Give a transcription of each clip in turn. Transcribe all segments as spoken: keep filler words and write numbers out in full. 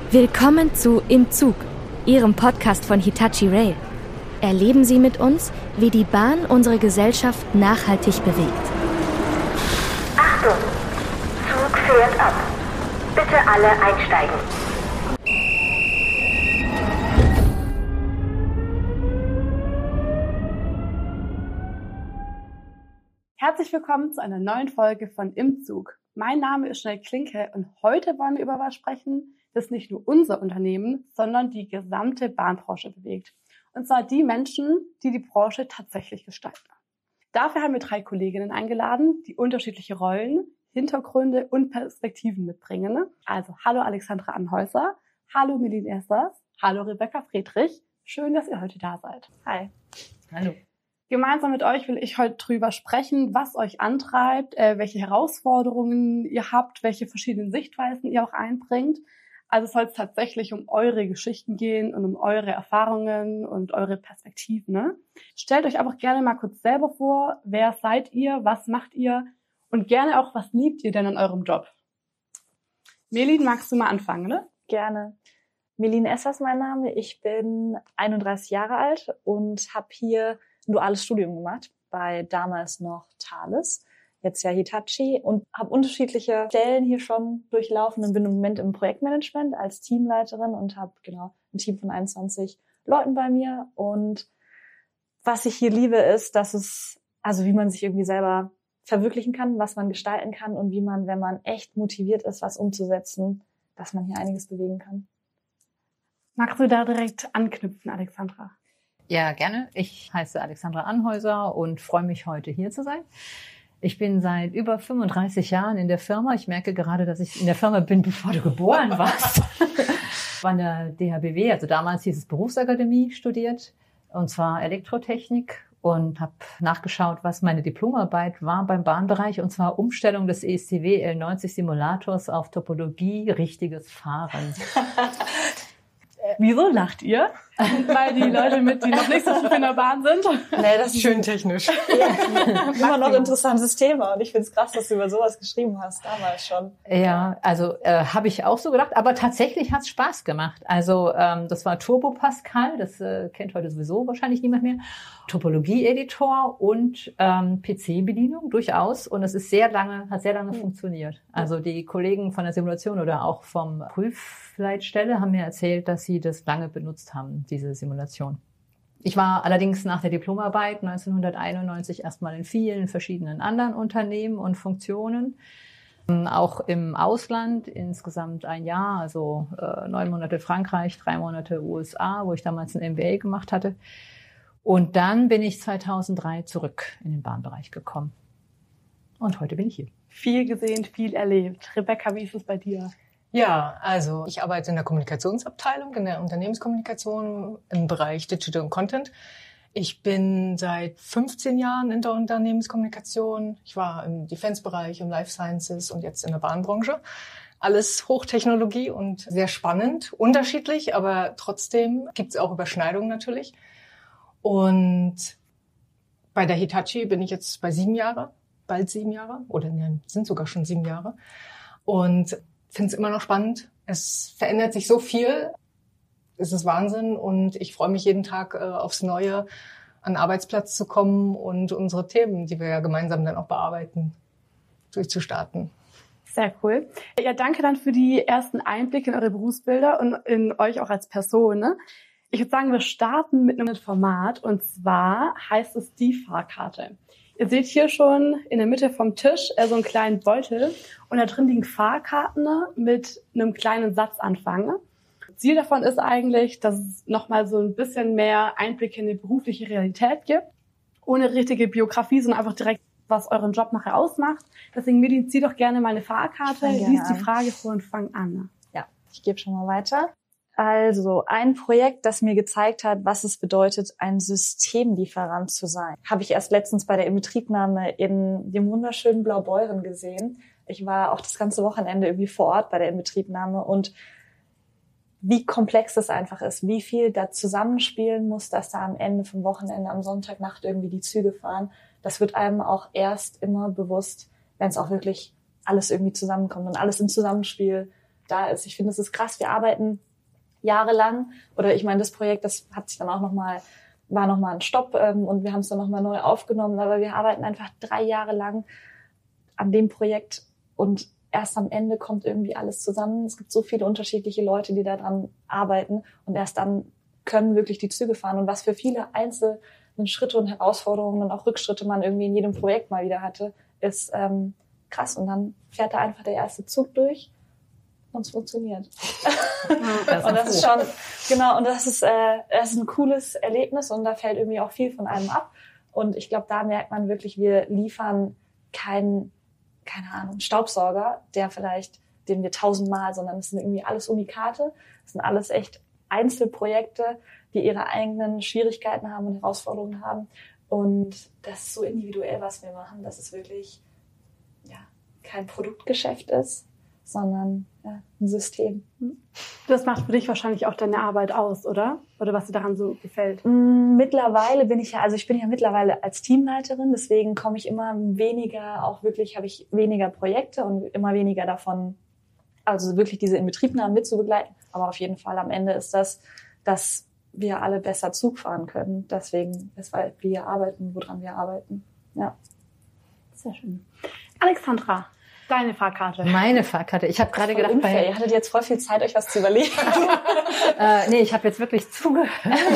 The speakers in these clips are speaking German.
Willkommen zu Im Zug, Ihrem Podcast von Hitachi Rail. Erleben Sie mit uns, wie die Bahn unsere Gesellschaft nachhaltig bewegt. Achtung! Zug fährt ab. Bitte alle einsteigen. Herzlich willkommen zu einer neuen Folge von Im Zug. Mein Name ist Schnell Klinke und heute wollen wir über was sprechen, das nicht nur unser Unternehmen, sondern die gesamte Bahnbranche bewegt. Und zwar die Menschen, die die Branche tatsächlich gestalten. Dafür haben wir drei Kolleginnen eingeladen, die unterschiedliche Rollen, Hintergründe und Perspektiven mitbringen. Also hallo Alexandra Anhäuser, hallo Melin Essers, hallo Rebecca Friedrich. Schön, dass ihr heute da seid. Hi. Hallo. Gemeinsam mit euch will ich heute drüber sprechen, was euch antreibt, äh, welche Herausforderungen ihr habt, welche verschiedenen Sichtweisen ihr auch einbringt. Also soll es tatsächlich um eure Geschichten gehen und um eure Erfahrungen und eure Perspektiven. Ne? Stellt euch einfach gerne mal kurz selber vor, wer seid ihr, was macht ihr und gerne auch, was liebt ihr denn an eurem Job? Melin, magst du mal anfangen, ne? Gerne. Melin Essers mein Name. Ich bin einunddreißig Jahre alt und habe hier ein duales Studium gemacht, bei damals noch Thales, jetzt ja Hitachi, und habe unterschiedliche Stellen hier schon durchlaufen und bin im Moment im Projektmanagement als Teamleiterin und habe genau ein Team von einundzwanzig Leuten bei mir. Und was ich hier liebe, ist, dass es, also wie man sich irgendwie selber verwirklichen kann, was man gestalten kann und wie man, wenn man echt motiviert ist, was umzusetzen, dass man hier einiges bewegen kann. Magst du da direkt anknüpfen, Alexandra? Ja, gerne. Ich heiße Alexandra Anhäuser und freue mich, heute hier zu sein. Ich bin seit über fünfunddreißig Jahren in der Firma. Ich merke gerade, dass ich in der Firma bin, bevor du geboren warst. Ich war in der D H B W, also damals hieß es Berufsakademie, studiert, und zwar Elektrotechnik, und habe nachgeschaut, was meine Diplomarbeit war beim Bahnbereich, und zwar Umstellung des E S C W L neunzig Simulators auf Topologie, richtiges Fahren. Wieso lacht ihr? Weil die Leute mit, die noch nicht so tief in der Bahn sind? Nee, das ist schön technisch. Ja, immer noch ein interessantes Thema. Und ich finde es krass, dass du über sowas geschrieben hast, damals schon. Ja, also äh, habe ich auch so gedacht. Aber tatsächlich hat's Spaß gemacht. Also ähm, das war Turbo Pascal, das äh, kennt heute sowieso wahrscheinlich niemand mehr. Topologie-Editor und ähm, P C-Bedienung durchaus. Und es ist sehr lange, hat sehr lange mhm. funktioniert. Also die Kollegen von der Simulation oder auch vom Prüfleitstelle haben mir erzählt, dass sie das lange benutzt haben, diese Simulation. Ich war allerdings nach der Diplomarbeit neunzehnhunderteinundneunzig erstmal in vielen verschiedenen anderen Unternehmen und Funktionen. Auch im Ausland, insgesamt ein Jahr, also äh, neun Monate Frankreich, drei Monate U S A, wo ich damals ein M B A gemacht hatte. Und dann bin ich zweitausenddrei zurück in den Bahnbereich gekommen. Und heute bin ich hier. Viel gesehen, viel erlebt. Rebecca, wie ist es bei dir? Ja, also ich arbeite in der Kommunikationsabteilung, in der Unternehmenskommunikation im Bereich Digital und Content. Ich bin seit fünfzehn Jahren in der Unternehmenskommunikation. Ich war im Defense-Bereich, im Life Sciences und jetzt in der Bahnbranche. Alles Hochtechnologie und sehr spannend, unterschiedlich, aber trotzdem gibt es auch Überschneidungen natürlich. Und bei der Hitachi bin ich jetzt bei sieben Jahre, bald sieben Jahre, oder nein, sind sogar schon sieben Jahre. Und finde es immer noch spannend. Es verändert sich so viel. Es ist Wahnsinn und ich freue mich jeden Tag äh, aufs Neue, an den Arbeitsplatz zu kommen und unsere Themen, die wir ja gemeinsam dann auch bearbeiten, durchzustarten. Sehr cool. Ja, danke dann für die ersten Einblicke in eure Berufsbilder und in euch auch als Person. Ne? Ich würde sagen, wir starten mit einem Format, und zwar heißt es die Fahrkarte. Ihr seht hier schon in der Mitte vom Tisch äh, so einen kleinen Beutel, und da drin liegen Fahrkarten mit einem kleinen Satzanfang. Ziel davon ist eigentlich, dass es nochmal so ein bisschen mehr Einblicke in die berufliche Realität gibt, ohne richtige Biografie, sondern einfach direkt, was euren Job nachher ausmacht. Deswegen, Medin, zieh doch gerne mal eine Fahrkarte, lies die Frage vor und fang an. Ja, ich gebe schon mal weiter. Also ein Projekt, das mir gezeigt hat, was es bedeutet, ein Systemlieferant zu sein, habe ich erst letztens bei der Inbetriebnahme in dem wunderschönen Blaubeuren gesehen. Ich war auch das ganze Wochenende irgendwie vor Ort bei der Inbetriebnahme, und wie komplex das einfach ist, wie viel da zusammenspielen muss, dass da am Ende vom Wochenende, am Sonntagnacht irgendwie die Züge fahren. Das wird einem auch erst immer bewusst, wenn es auch wirklich alles irgendwie zusammenkommt und alles im Zusammenspiel da ist. Ich finde, es ist krass. Wir arbeiten jahrelang, oder ich meine, das Projekt, das hat sich dann auch nochmal, war nochmal ein Stopp ähm, und wir haben es dann nochmal neu aufgenommen, aber wir arbeiten einfach drei Jahre lang an dem Projekt und erst am Ende kommt irgendwie alles zusammen. Es gibt so viele unterschiedliche Leute, die daran arbeiten und erst dann können wirklich die Züge fahren. Und was für viele einzelne Schritte und Herausforderungen und auch Rückschritte man irgendwie in jedem Projekt mal wieder hatte, ist ähm, krass. Und dann fährt da einfach der erste Zug durch und es funktioniert. Das und das ist schon, genau, und das ist, äh, das ist ein cooles Erlebnis und da fällt irgendwie auch viel von einem ab. Und ich glaube, da merkt man wirklich, wir liefern keinen, keine Ahnung, Staubsauger, der vielleicht, den wir tausendmal, sondern es sind irgendwie alles Unikate. Es sind alles echt Einzelprojekte, die ihre eigenen Schwierigkeiten haben und Herausforderungen haben. Und das ist so individuell, was wir machen, dass es wirklich ja, kein Produktgeschäft ist, sondern ja, ein System. Das macht für dich wahrscheinlich auch deine Arbeit aus, oder? Oder was dir daran so gefällt? Mittlerweile bin ich ja, also ich bin ja mittlerweile als Teamleiterin, deswegen komme ich immer weniger, auch wirklich habe ich weniger Projekte und immer weniger davon, also wirklich diese Inbetriebnahmen mitzubegleiten. Aber auf jeden Fall am Ende ist das, dass wir alle besser Zug fahren können. Deswegen, weshalb wir arbeiten, woran wir arbeiten. Ja. Sehr schön. Alexandra, deine Fahrkarte. Meine Fahrkarte. Ich habe gerade gedacht, unfair. bei, ihr hattet jetzt voll viel Zeit, euch was zu überlegen. äh, nee, ich habe jetzt wirklich zugehört.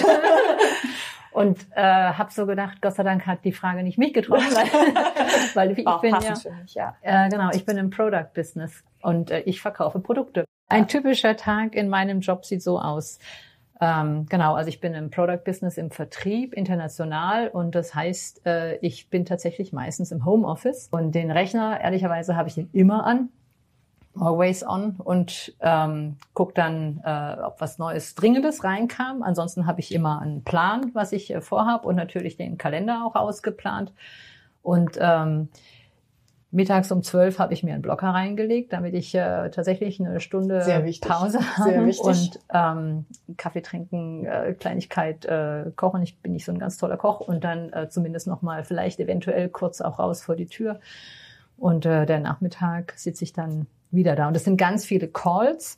Und äh, habe so gedacht, Gott sei Dank hat die Frage nicht mich getroffen, weil, weil ich Auch bin ja, für mich, ja. Äh, genau, ich bin im Product Business und äh, ich verkaufe Produkte. Ein typischer Tag in meinem Job sieht so aus. Ähm, genau, also ich bin im Product Business im Vertrieb international und das heißt, äh, ich bin tatsächlich meistens im Homeoffice und den Rechner, ehrlicherweise, habe ich den immer an. Always on und ähm, guck dann, äh, ob was Neues, Dringendes reinkam. Ansonsten habe ich immer einen Plan, was ich äh, vorhab und natürlich den Kalender auch ausgeplant. Und ähm, mittags um zwölf habe ich mir einen Blocker reingelegt, damit ich äh, tatsächlich eine Stunde Pause habe Sehr wichtig. und ähm, Kaffee trinken, äh, Kleinigkeit äh, kochen. Ich bin nicht so ein ganz toller Koch und dann äh, zumindest noch mal vielleicht eventuell kurz auch raus vor die Tür. Und äh, der Nachmittag sitze ich dann wieder da. Und es sind ganz viele Calls.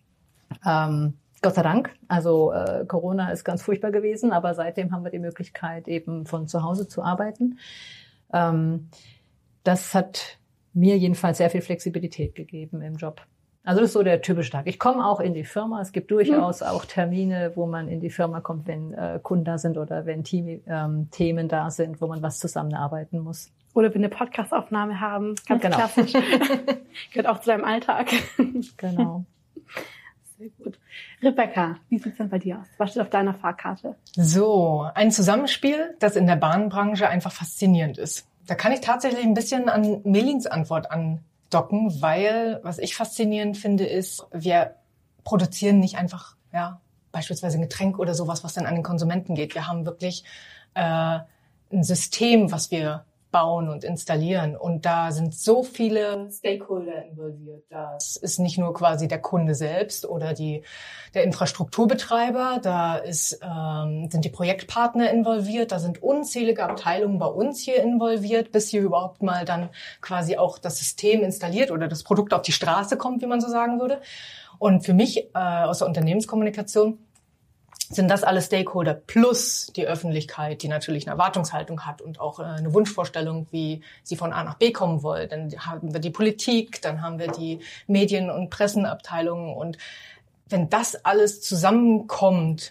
Ähm, Gott sei Dank. Also äh, Corona ist ganz furchtbar gewesen, aber seitdem haben wir die Möglichkeit, eben von zu Hause zu arbeiten. Ähm, das hat mir jedenfalls sehr viel Flexibilität gegeben im Job. Also das ist so der typische Tag. Ich komme auch in die Firma. Es gibt durchaus auch Termine, wo man in die Firma kommt, wenn äh, Kunden da sind oder wenn Team, ähm, Themen da sind, wo man was zusammenarbeiten muss. Oder wenn wir eine Podcast-Aufnahme haben. Ganz genau. Klassisch. Gehört auch zu deinem Alltag. Genau. Sehr gut. Rebecca, wie sieht's denn bei dir aus? Was steht auf deiner Fahrkarte? So, ein Zusammenspiel, das in der Bahnbranche einfach faszinierend ist. Da kann ich tatsächlich ein bisschen an Melins Antwort andocken, weil was ich faszinierend finde, ist, wir produzieren nicht einfach, ja, beispielsweise ein Getränk oder sowas, was dann an den Konsumenten geht. Wir haben wirklich äh, ein System, was wir bauen und installieren. Und da sind so viele Stakeholder involviert. Das ist nicht nur quasi der Kunde selbst oder die der Infrastrukturbetreiber, da ist, ähm, sind die Projektpartner involviert, da sind unzählige Abteilungen bei uns hier involviert, bis hier überhaupt mal dann quasi auch das System installiert oder das Produkt auf die Straße kommt, wie man so sagen würde. Und für mich äh, aus der Unternehmenskommunikation sind das alle Stakeholder plus die Öffentlichkeit, die natürlich eine Erwartungshaltung hat und auch eine Wunschvorstellung, wie sie von A nach B kommen wollen. Dann haben wir die Politik, dann haben wir die Medien- und Pressenabteilungen. Und wenn das alles zusammenkommt,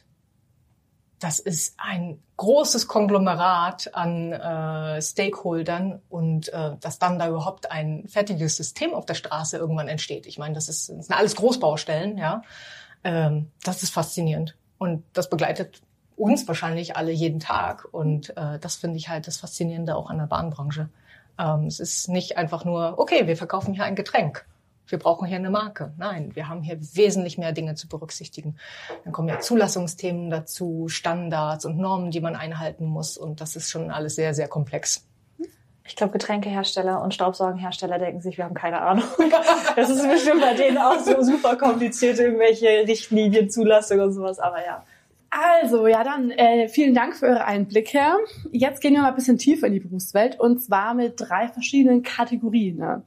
das ist ein großes Konglomerat an äh, Stakeholdern und äh, dass dann da überhaupt ein fertiges System auf der Straße irgendwann entsteht. Ich meine, das, ist, das sind alles Großbaustellen, ja. Ähm, das ist faszinierend. Und das begleitet uns wahrscheinlich alle jeden Tag. Und äh, das finde ich halt das Faszinierende auch an der Bahnbranche. Ähm, es ist nicht einfach nur, okay, wir verkaufen hier ein Getränk. Wir brauchen hier eine Marke. Nein, wir haben hier wesentlich mehr Dinge zu berücksichtigen. Dann kommen ja Zulassungsthemen dazu, Standards und Normen, die man einhalten muss. Und das ist schon alles sehr, sehr komplex. Ich glaube, Getränkehersteller und Staubsaugenhersteller denken sich, wir haben keine Ahnung. Das ist bestimmt bei denen auch so super kompliziert, irgendwelche Richtlinien, Zulassung und sowas, aber ja. Also, ja, dann äh, vielen Dank für eure Einblicke. Jetzt gehen wir mal ein bisschen tiefer in die Berufswelt und zwar mit drei verschiedenen Kategorien. Ne?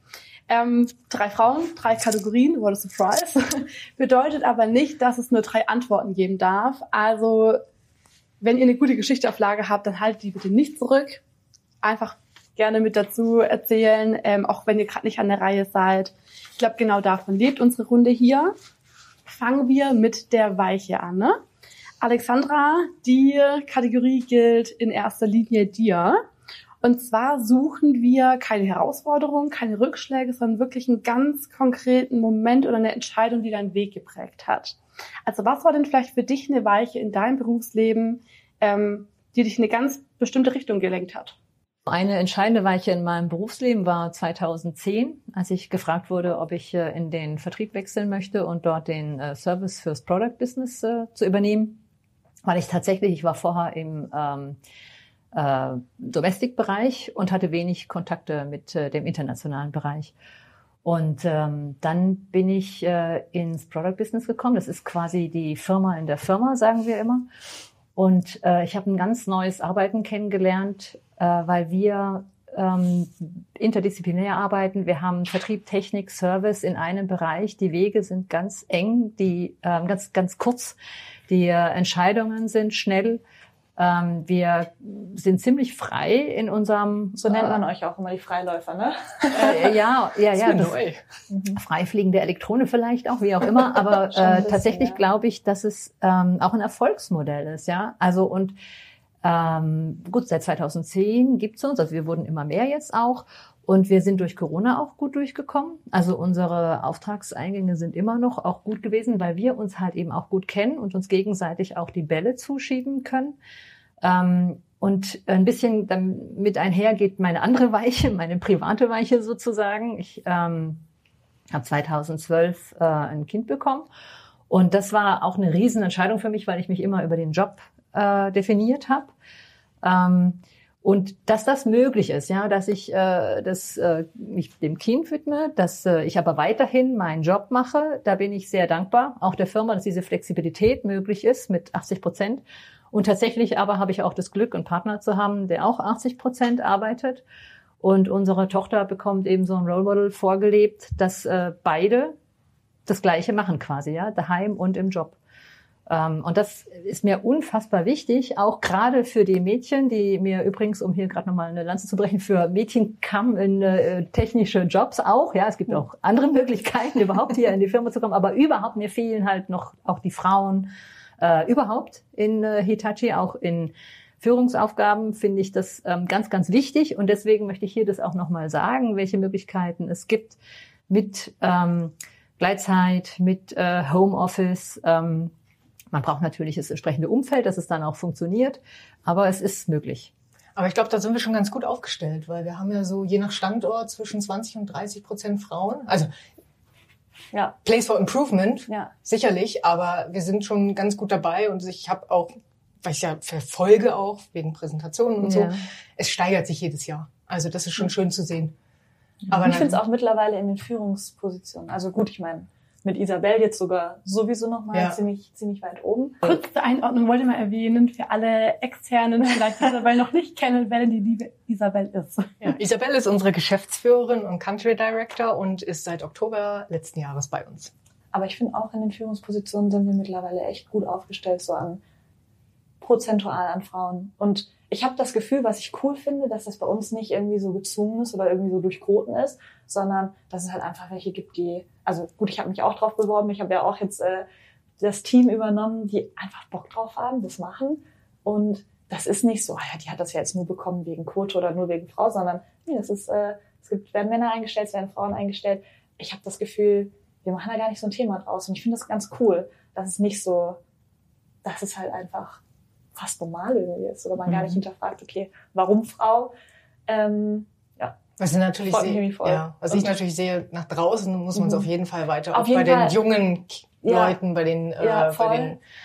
Ähm, drei Frauen, drei Kategorien, what a surprise. Bedeutet aber nicht, dass es nur drei Antworten geben darf. Also, wenn ihr eine gute Geschichte auf Lager habt, dann haltet die bitte nicht zurück. Einfach gerne mit dazu erzählen, ähm, auch wenn ihr gerade nicht an der Reihe seid. Ich glaube, genau davon lebt unsere Runde hier. Fangen wir mit der Weiche an, ne? Alexandra, die Kategorie gilt in erster Linie dir. Und zwar suchen wir keine Herausforderung, keine Rückschläge, sondern wirklich einen ganz konkreten Moment oder eine Entscheidung, die deinen Weg geprägt hat. Also was war denn vielleicht für dich eine Weiche in deinem Berufsleben, ähm, die dich in eine ganz bestimmte Richtung gelenkt hat? Eine entscheidende Weiche in meinem Berufsleben war zweitausendzehn, als ich gefragt wurde, ob ich äh, in den Vertrieb wechseln möchte und dort den äh, Service fürs Product Business äh, zu übernehmen. Weil ich tatsächlich, ich war vorher im ähm, äh, Domestic-Bereich und hatte wenig Kontakte mit äh, dem internationalen Bereich. Und ähm, dann bin ich äh, ins Product Business gekommen. Das ist quasi die Firma in der Firma, sagen wir immer. Und äh, ich habe ein ganz neues Arbeiten kennengelernt, äh, weil wir ähm, interdisziplinär arbeiten. Wir haben Vertrieb, Technik, Service in einem Bereich. Die Wege sind ganz eng, die äh, ganz ganz kurz. Die äh, Entscheidungen sind schnell. Ähm, wir sind ziemlich frei in unserem... So nennt man äh, euch auch immer, die Freiläufer, ne? Äh, ja, ja, ja. Das neu. Freifliegende Elektrone vielleicht auch, wie auch immer. Aber äh, bisschen, tatsächlich ja. glaube ich, dass es ähm, auch ein Erfolgsmodell ist, ja. Also und ähm, gut, seit zweitausendzehn gibt's uns, also wir wurden immer mehr jetzt auch. Und wir sind durch Corona auch gut durchgekommen. Also unsere Auftragseingänge sind immer noch auch gut gewesen, weil wir uns halt eben auch gut kennen und uns gegenseitig auch die Bälle zuschieben können. Ähm, und ein bisschen damit einher geht meine andere Weiche, meine private Weiche sozusagen. Ich ähm, habe zweitausendzwölf äh, ein Kind bekommen. Und das war auch eine Riesenentscheidung für mich, weil ich mich immer über den Job äh, definiert habe. Ähm, Und dass das möglich ist, ja, dass ich äh, das, äh, mich dem Kind widme, dass äh, ich aber weiterhin meinen Job mache, da bin ich sehr dankbar, auch der Firma, dass diese Flexibilität möglich ist mit achtzig Prozent. Und tatsächlich aber habe ich auch das Glück, einen Partner zu haben, der auch achtzig Prozent arbeitet. Und unsere Tochter bekommt eben so ein Role Model vorgelebt, dass äh, beide das Gleiche machen quasi, ja, daheim und im Job. Und das ist mir unfassbar wichtig, auch gerade für die Mädchen, die mir übrigens, um hier gerade nochmal eine Lanze zu brechen, für Mädchen kamen in äh, technische Jobs auch. Ja, es gibt auch andere Möglichkeiten, überhaupt hier in die Firma zu kommen. Aber überhaupt, mir fehlen halt noch auch die Frauen äh, überhaupt in äh, Hitachi, auch in Führungsaufgaben finde ich das ähm, ganz, ganz wichtig. Und deswegen möchte ich hier das auch nochmal sagen, welche Möglichkeiten es gibt mit ähm, Gleitzeit, mit äh, Homeoffice. Ähm, Man braucht natürlich das entsprechende Umfeld, dass es dann auch funktioniert, aber es ist möglich. Aber ich glaube, da sind wir schon ganz gut aufgestellt, weil wir haben ja so je nach Standort zwischen zwanzig und dreißig Prozent Frauen. Also ja, Place for Improvement, ja. Sicherlich, aber wir sind schon ganz gut dabei und ich habe auch, weil ich ja verfolge auch wegen Präsentationen und ja. so, es steigert sich jedes Jahr. Also das ist schon schön zu sehen. Aber ich finde es auch mittlerweile in den Führungspositionen. Also gut, ich meine, mit Isabel jetzt sogar sowieso noch mal ja. ziemlich ziemlich weit oben. Kurze Einordnung wollte ich mal erwähnen, für alle Externen, vielleicht Isabel noch nicht kennen, wer die liebe Isabel ist. Ja, Isabel ist unsere Geschäftsführerin und Country Director und ist seit Oktober letzten Jahres bei uns. Aber ich finde auch in den Führungspositionen sind wir mittlerweile echt gut aufgestellt, so an prozentual an Frauen. Und ich habe das Gefühl, was ich cool finde, dass das bei uns nicht irgendwie so gezwungen ist oder irgendwie so durchquoten ist, sondern dass es halt einfach welche gibt, die, also gut, ich habe mich auch drauf beworben, ich habe ja auch jetzt äh, das Team übernommen, die einfach Bock drauf haben, das machen. Und das ist nicht so, ah ja, die hat das ja jetzt nur bekommen wegen Quote oder nur wegen Frau, sondern nee, das ist, äh, es gibt, werden Männer eingestellt, es werden Frauen eingestellt. Ich habe das Gefühl, wir machen da gar nicht so ein Thema draus. Und ich finde das ganz cool, dass es nicht so, dass es halt einfach fast normal irgendwie ist oder man mhm. gar nicht hinterfragt, okay, warum Frau? Ähm, ja. Was ich natürlich sehe, ja, was ich natürlich sehe, nach draußen muss man es mhm. auf jeden Fall weiter, auf auch bei Fall. den jungen ja. Leuten, bei den, ja, äh, bei den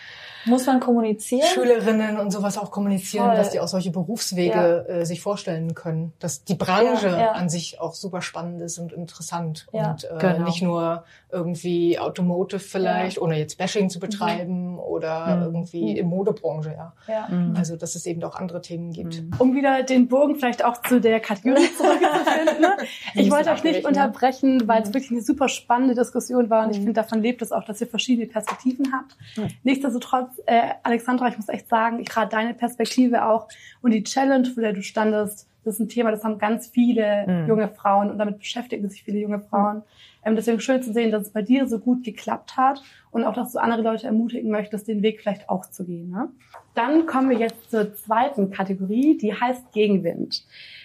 Muss man kommunizieren? Schülerinnen und sowas auch kommunizieren, Voll. dass die auch solche Berufswege ja. äh, sich vorstellen können. Dass die Branche ja, ja. an sich auch super spannend ist und interessant. Ja. Und äh, genau. nicht nur irgendwie Automotive vielleicht, ja. ohne jetzt Bashing zu betreiben mhm. oder mhm. irgendwie mhm. in Modebranche. Ja. ja. Mhm. Also dass es eben auch andere Themen gibt. Mhm. Um wieder den Bogen vielleicht auch zu der Kategorie zurückzufinden. Ne? Ich wollte euch nicht unterbrechen, weil es wirklich eine super spannende Diskussion war und ich finde, davon lebt es auch, dass ihr verschiedene Perspektiven habt. Mhm. Nichtsdestotrotz, äh, Alexandra, ich muss echt sagen, ich rate deine Perspektive auch und die Challenge, vor der du standest, das ist ein Thema, das haben ganz viele mhm. junge Frauen und damit beschäftigen sich viele junge Frauen. Mhm. Ähm, deswegen schön zu sehen, dass es bei dir so gut geklappt hat und auch, dass du andere Leute ermutigen möchtest, den Weg vielleicht auch zu gehen. Ne? Dann kommen wir jetzt zur zweiten Kategorie, die heißt Gegenwind.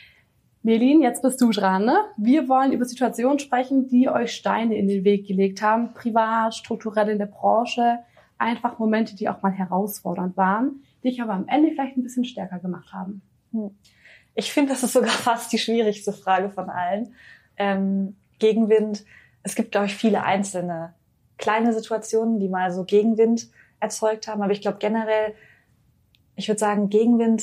Melin, jetzt bist du dran. Ne? Wir wollen über Situationen sprechen, die euch Steine in den Weg gelegt haben, privat, strukturell in der Branche, einfach Momente, die auch mal herausfordernd waren, die dich aber am Ende vielleicht ein bisschen stärker gemacht haben. Ich finde, das ist sogar fast die schwierigste Frage von allen. Ähm, Gegenwind, es gibt, glaube ich, viele einzelne kleine Situationen, die mal so Gegenwind erzeugt haben, aber ich glaube generell, ich würde sagen, Gegenwind,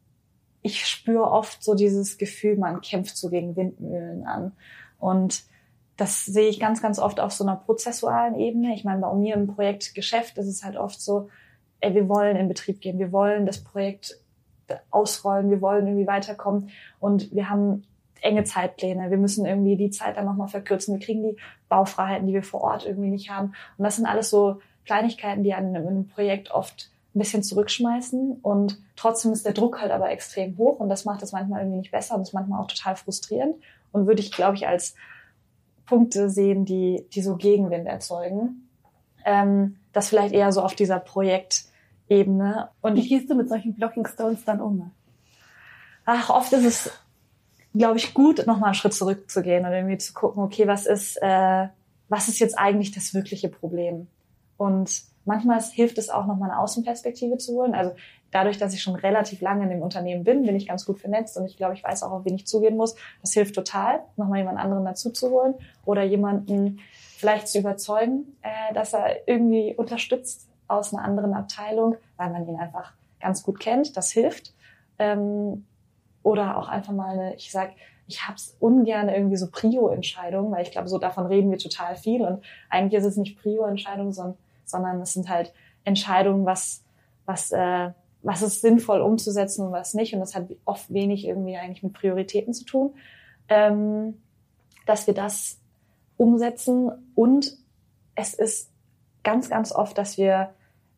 ich spüre oft so dieses Gefühl, man kämpft so gegen Windmühlen an. Und das sehe ich ganz, ganz oft auf so einer prozessualen Ebene. Ich meine, bei mir im Projektgeschäft ist es halt oft so, ey, wir wollen in Betrieb gehen, wir wollen das Projekt ausrollen, wir wollen irgendwie weiterkommen und wir haben enge Zeitpläne. Wir müssen irgendwie die Zeit dann nochmal verkürzen. Wir kriegen die Baufreiheiten, die wir vor Ort irgendwie nicht haben. Und das sind alles so Kleinigkeiten, die einen in einem Projekt oft ein bisschen zurückschmeißen und trotzdem ist der Druck halt aber extrem hoch und das macht es manchmal irgendwie nicht besser und ist manchmal auch total frustrierend und würde ich, glaube ich, als Punkte sehen, die die so Gegenwind erzeugen. Ähm, das vielleicht eher so auf dieser Projektebene. Und wie gehst du mit solchen Blocking Stones dann um? Ach, oft ist es, glaube ich, gut, nochmal einen Schritt zurückzugehen und irgendwie zu gucken, okay, was ist, äh, was ist jetzt eigentlich das wirkliche Problem? Und manchmal hilft es auch, nochmal eine Außenperspektive zu holen. Also dadurch, dass ich schon relativ lange in dem Unternehmen bin, bin ich ganz gut vernetzt und ich glaube, ich weiß auch, auf wen ich zugehen muss. Das hilft total, nochmal jemand anderen dazu zu holen oder jemanden vielleicht zu überzeugen, äh, dass er irgendwie unterstützt aus einer anderen Abteilung, weil man ihn einfach ganz gut kennt. Das hilft. Ähm, oder auch einfach mal eine, ich sag, ich hab's ungern irgendwie so Prio-Entscheidungen, weil ich glaube, so davon reden wir total viel und eigentlich ist es nicht Prio-Entscheidungen, sondern, sondern es sind halt Entscheidungen, was, was, äh, was ist sinnvoll umzusetzen und was nicht und das hat oft wenig irgendwie eigentlich mit Prioritäten zu tun, ähm, dass wir das umsetzen und es ist ganz, ganz oft, dass wir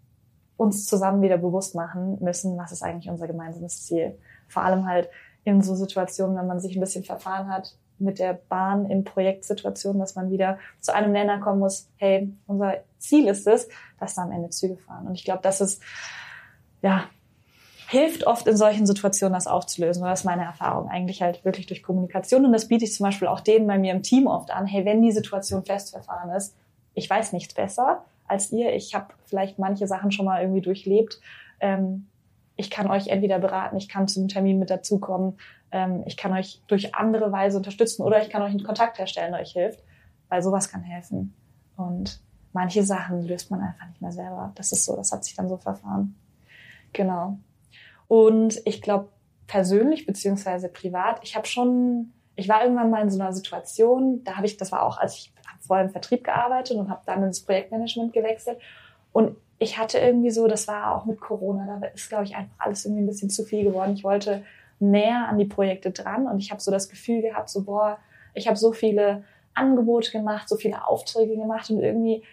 uns zusammen wieder bewusst machen müssen, was ist eigentlich unser gemeinsames Ziel. Vor allem halt in so Situationen, wenn man sich ein bisschen verfahren hat mit der Bahn in Projektsituationen, dass man wieder zu einem Nenner kommen muss, hey, unser Ziel ist es, dass da am Ende Züge fahren. Und ich glaube, das ist, ja, hilft oft in solchen Situationen, das aufzulösen. Und das ist meine Erfahrung eigentlich halt wirklich durch Kommunikation. Und das biete ich zum Beispiel auch denen bei mir im Team oft an, hey, wenn die Situation festverfahren ist, ich weiß nichts besser als ihr, ich habe vielleicht manche Sachen schon mal irgendwie durchlebt, ähm, ich kann euch entweder beraten, ich kann zum Termin mit dazukommen, ähm, ich kann euch durch andere Weise unterstützen oder ich kann euch einen Kontakt herstellen, der euch hilft, weil sowas kann helfen. Und manche Sachen löst man einfach nicht mehr selber. Das ist so, das hat sich dann so verfahren. Genau. Und ich glaube, persönlich beziehungsweise privat, ich habe schon, ich war irgendwann mal in so einer Situation, da habe ich, das war auch, als ich vorher im Vertrieb gearbeitet und habe dann ins Projektmanagement gewechselt und ich hatte irgendwie so, das war auch mit Corona, da ist, glaube ich, einfach alles irgendwie ein bisschen zu viel geworden. Ich wollte näher an die Projekte dran und ich habe so das Gefühl gehabt, so boah, ich habe so viele Angebote gemacht, so viele Aufträge gemacht und irgendwie,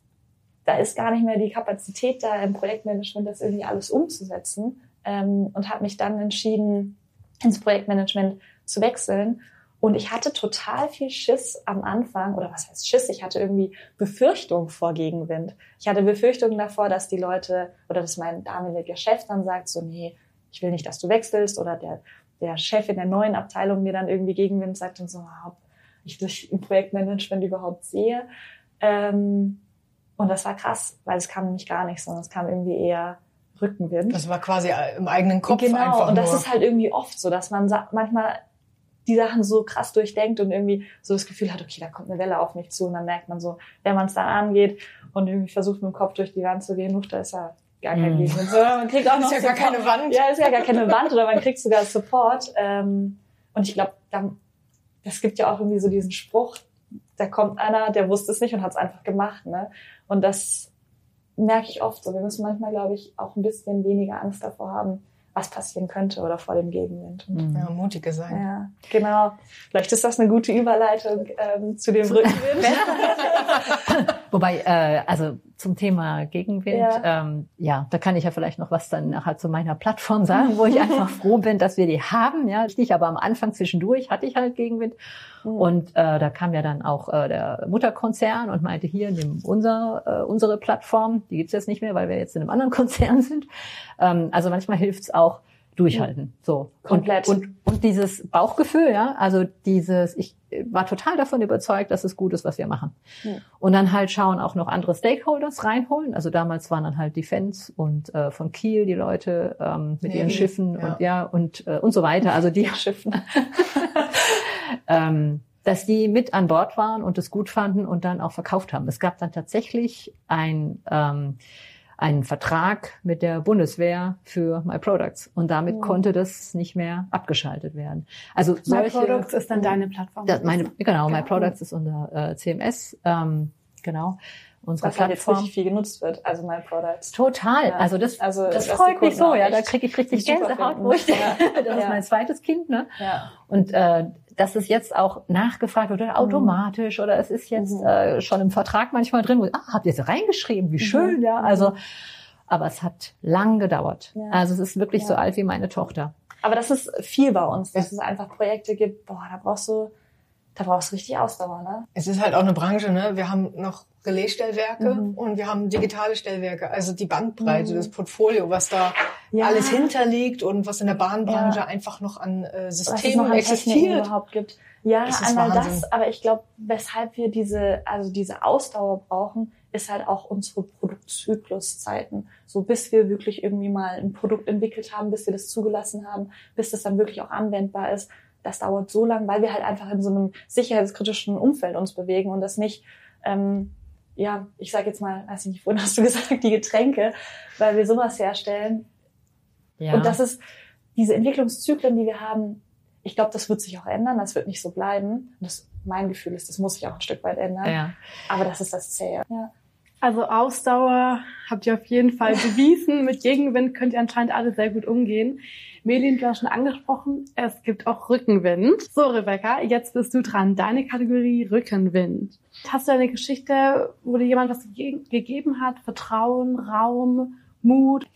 da ist gar nicht mehr die Kapazität da im Projektmanagement, das irgendwie alles umzusetzen ähm, und habe mich dann entschieden, ins Projektmanagement zu wechseln. Und ich hatte total viel Schiss am Anfang, oder was heißt Schiss? Ich hatte irgendwie Befürchtung vor Gegenwind. Ich hatte Befürchtungen davor, dass die Leute, oder dass mein damaliger Chef dann sagt, so, nee, ich will nicht, dass du wechselst, oder der, der Chef in der neuen Abteilung mir dann irgendwie Gegenwind sagt und so, ob ich dich im Projektmanagement überhaupt sehe. Ähm, und das war krass, weil es kam nämlich gar nicht, sondern es kam irgendwie eher Rückenwind. Das war quasi im eigenen Kopf genau, einfach Genau, und das nur. ist halt irgendwie oft so, dass man sagt, manchmal die Sachen so krass durchdenkt und irgendwie so das Gefühl hat, okay, da kommt eine Welle auf mich zu und dann merkt man so, wenn man es dann angeht und irgendwie versucht mit dem Kopf durch die Wand zu gehen, huch, da ist ja gar kein mhm. Gegenwind. Sondern man kriegt auch noch ist ja Support. Gar keine Wand. Ja, ist ja gar keine Wand oder man kriegt sogar Support. Ähm, und ich glaube, das gibt ja auch irgendwie so diesen Spruch, da kommt einer, der wusste es nicht und hat es einfach gemacht. Ne? Und das merke ich oft so. Wir müssen manchmal, glaube ich, auch ein bisschen weniger Angst davor haben, was passieren könnte oder vor dem Gegenwind. Und ja, mutige sein. Ja, genau. Vielleicht ist das eine gute Überleitung ähm, zu dem Rückenwind. Wobei, äh, also zum Thema Gegenwind, Ja. Ähm, ja, da kann ich ja vielleicht noch was dann nachher zu meiner Plattform sagen, wo ich einfach froh bin, dass wir die haben. Ja, richtig. Aber am Anfang zwischendurch hatte ich halt Gegenwind. Mhm. Und äh, da kam ja dann auch äh, der Mutterkonzern und meinte, hier, nimm unser, äh, unsere Plattform. Die gibt's jetzt nicht mehr, weil wir jetzt in einem anderen Konzern sind. Ähm, also manchmal hilft's auch, durchhalten. So. Komplett. Und, und, und dieses Bauchgefühl, ja, also dieses, ich war total davon überzeugt, dass es gut ist, was wir machen. Ja. Und dann halt schauen, auch noch andere Stakeholders reinholen. Also damals waren dann halt Defense und äh, von Kiel die Leute ähm, mit nee, ihren Schiffen ja. und ja und äh, und so weiter. Also die Schiffen. ähm, dass die mit an Bord waren und es gut fanden und dann auch verkauft haben. Es gab dann tatsächlich ein ähm, einen Vertrag mit der Bundeswehr für My Products. Und damit mhm. konnte das nicht mehr abgeschaltet werden. Also solche, My Products ist dann deine Plattform. Das, meine, genau, My Products ist unser äh, C M S. Ähm, genau. Unsere was Plattform. Halt jetzt richtig viel genutzt wird, also My Products. Total. Ja. Also das, also, das freut mich so. Ja, da kriege ich richtig Gänsehaut, wo ich, ja. das ja. ist mein zweites Kind, ne? Ja. Und äh, dass es jetzt auch nachgefragt wird oder automatisch mhm. oder es ist jetzt mhm. äh, schon im Vertrag manchmal drin, wo, ah, habt ihr es reingeschrieben? Wie schön, mhm. ja. Also, aber es hat lang gedauert. Ja. Also es ist wirklich ja. so alt wie meine Tochter. Aber das ist viel bei uns, dass es einfach Projekte gibt, boah, da brauchst du, da brauchst du richtig Ausdauer, ne? Es ist halt auch eine Branche, ne? Wir haben noch Relaisstellwerke mhm. und wir haben digitale Stellwerke, also die Bandbreite, mhm. das Portfolio, was da ja. alles hinterliegt und was in der Bahnbranche ja. einfach noch an äh, Systemen noch an existiert überhaupt gibt. Ja, einmal das, aber ich glaube, weshalb wir diese, also diese Ausdauer brauchen, ist halt auch unsere Produktzykluszeiten. So bis wir wirklich irgendwie mal ein Produkt entwickelt haben, bis wir das zugelassen haben, bis das dann wirklich auch anwendbar ist. Das dauert so lang, weil wir halt einfach in so einem sicherheitskritischen Umfeld uns bewegen und das nicht, ähm, ja, ich sage jetzt mal, weiß ich nicht, vorhin hast du gesagt, die Getränke, weil wir sowas herstellen. Ja. Und das ist, diese Entwicklungszyklen, die wir haben, ich glaube, das wird sich auch ändern, das wird nicht so bleiben. Das, mein Gefühl ist, das muss sich auch ein Stück weit ändern. Ja. Aber das ist das Zähe. Ja. Also Ausdauer habt ihr auf jeden Fall bewiesen. Mit Gegenwind könnt ihr anscheinend alle sehr gut umgehen. Melin, du hast schon angesprochen, es gibt auch Rückenwind. So, Rebecca, jetzt bist du dran. Deine Kategorie Rückenwind. Hast du eine Geschichte, wo dir jemand was ge- gegeben hat? Vertrauen, Raum, Mut?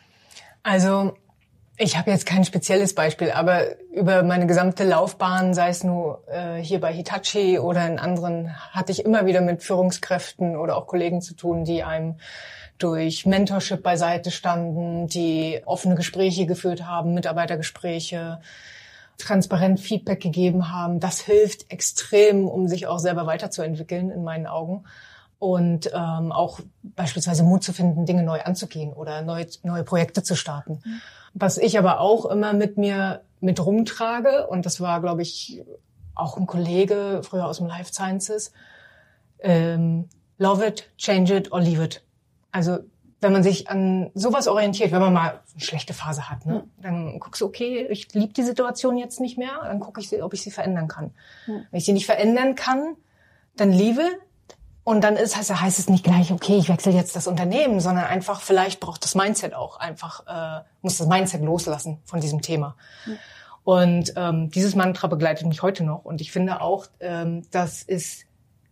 Also ich habe jetzt kein spezielles Beispiel, aber über meine gesamte Laufbahn, sei es nur äh, hier bei Hitachi oder in anderen, hatte ich immer wieder mit Führungskräften oder auch Kollegen zu tun, die einem durch Mentorship beiseite standen, die offene Gespräche geführt haben, Mitarbeitergespräche, transparent Feedback gegeben haben. Das hilft extrem, um sich auch selber weiterzuentwickeln, in meinen Augen. Und ähm, auch beispielsweise Mut zu finden, Dinge neu anzugehen oder neue, neue Projekte zu starten. Mhm. Was ich aber auch immer mit mir mit rumtrage, und das war, glaube ich, auch ein Kollege früher aus dem Life Sciences, ähm, love it, change it or leave it. Also wenn man sich an sowas orientiert, wenn man mal eine schlechte Phase hat, ne, mhm. dann guckst du, okay, ich liebe die Situation jetzt nicht mehr, dann gucke ich, ob ich sie verändern kann. Mhm. Wenn ich sie nicht verändern kann, dann leave it. Und dann ist, heißt, heißt es nicht gleich, okay, ich wechsle jetzt das Unternehmen, sondern einfach, vielleicht braucht das Mindset auch einfach, äh, muss das Mindset loslassen von diesem Thema. Mhm. Und ähm, dieses Mantra begleitet mich heute noch. Und ich finde auch, ähm, das ist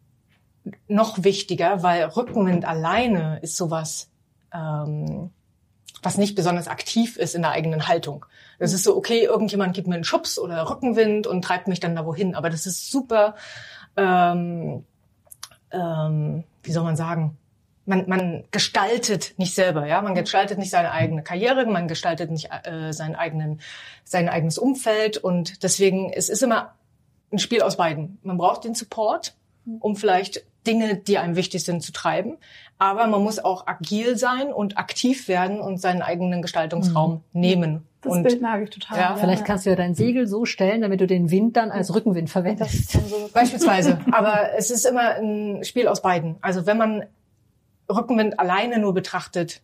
noch wichtiger, weil Rückenwind alleine ist sowas, ähm, was nicht besonders aktiv ist in der eigenen Haltung. Das ist so, okay, irgendjemand gibt mir einen Schubs oder Rückenwind und treibt mich dann da wohin. Aber das ist super, ähm, ähm, wie soll man sagen, man, man gestaltet nicht selber, ja, man gestaltet nicht seine eigene Karriere, man gestaltet nicht äh, seinen eigenen, sein eigenes Umfeld und deswegen, es ist immer ein Spiel aus beiden. Man braucht den Support, um vielleicht Dinge, die einem wichtig sind, zu treiben, aber man muss auch agil sein und aktiv werden und seinen eigenen Gestaltungsraum mhm. nehmen. Das und, Bild mag ich total. Ja, vielleicht kannst du ja dein Segel so stellen, damit du den Wind dann als Rückenwind verwendest. So beispielsweise. Aber es ist immer ein Spiel aus beiden. Also wenn man Rückenwind alleine nur betrachtet,